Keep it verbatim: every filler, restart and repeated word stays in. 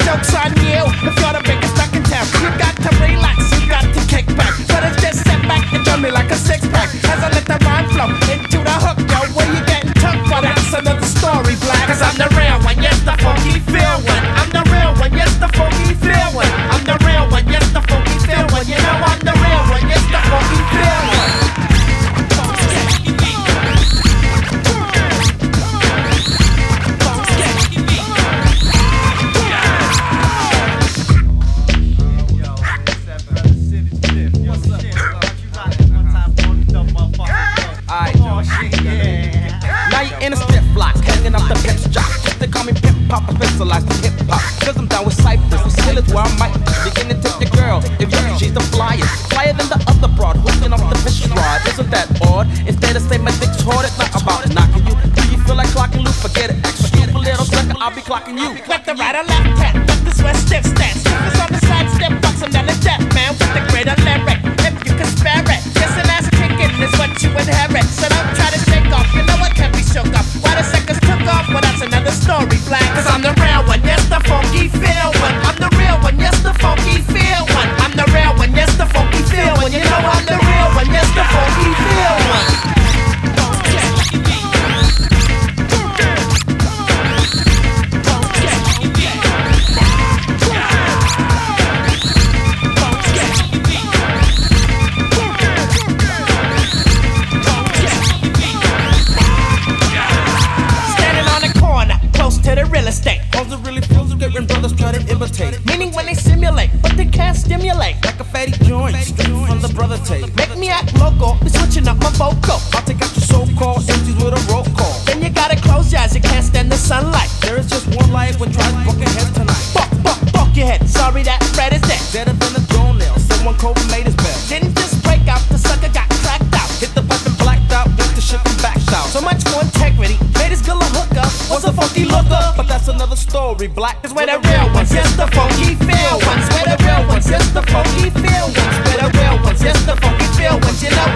joke's on you. If you're the biggest stuck in town, you got to relax, you got to kick back. But it's just sit back and join me like a six pack. As I let the rhyme flow into the hook, yo. Where you getting took for? That's another story, black. Cause I'm the real one, yes, the funky feel one. I'm the real one, yes, the funky feel one. I'm the real one, yes, the funky feel one. You know I'm the real one, yes, the funky feel one. In a stiff block, hanging off the pimp's jock. They call me Pimp Pop, I specialize in hip hop. Cause I'm down with Cypress, the skill is where I might begin to take your girl. If you, she's the flyest, flyer than the other broad, hooking off the fish rod. Isn't that odd? Instead of saying my dick's hard, it's not about knocking you. Do you feel like clocking loop? Forget it, extra scoop a little second, I'll be clocking you. Left the right or left tap, left the sweat stiff stance. Focus on the side step, box him down the death, man. With the greater lyric, if you can spare it. Yes, an ass kicking is what you inherit. So don't try to shake off, you know I can't be shook up. Why the seconds took off, well that's another story, black. Cause I'm the real one, yes, the funky feel one. I'm the real one, yes, the funky feel one. I'm the real one, yes, the funky feel one. You know I'm the real one, yes, the funky feel one. To the real estate. Cause it really feels good when brothers try to imitate. Meaning when they simulate, but they can't stimulate. Like a fatty joint, straight from the brother tape. Make me act local, be switching up my vocal. I'll take out your so-called empties with a roll call. Then you gotta close your eyes, you can't stand the sunlight. There is just one life when tries buck your head tonight. Buck, buck, buck your head, sorry that Fred is dead. Better than a drone nail, someone cold made his bed. Didn't just break out, the sucker got cracked out. Hit the pipe and blacked out, went to shit and backed out. So much more integrity, made his girl a hooker. Was a funky looker, but that's another story. Black is where the real ones, yes, the funky feel ones. Where the real ones, yes, the funky feel ones. Where the real ones, yes, the funky feel ones. You know